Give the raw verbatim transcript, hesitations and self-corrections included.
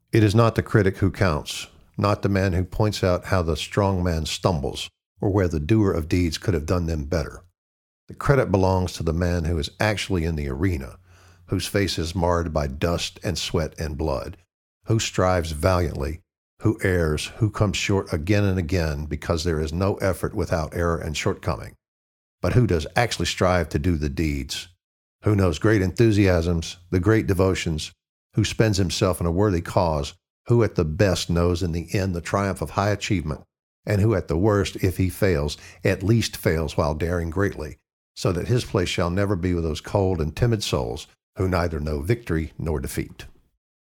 It is not the critic who counts, not the man who points out how the strong man stumbles, or where the doer of deeds could have done them better. The credit belongs to the man who is actually in the arena, whose face is marred by dust and sweat and blood, who strives valiantly, who errs, who comes short again and again because there is no effort without error and shortcoming, but who does actually strive to do the deeds, who knows great enthusiasms, the great devotions, who spends himself in a worthy cause, who at the best knows in the end the triumph of high achievement, and who at the worst, if he fails, at least fails while daring greatly, so that his place shall never be with those cold and timid souls who neither know victory nor defeat.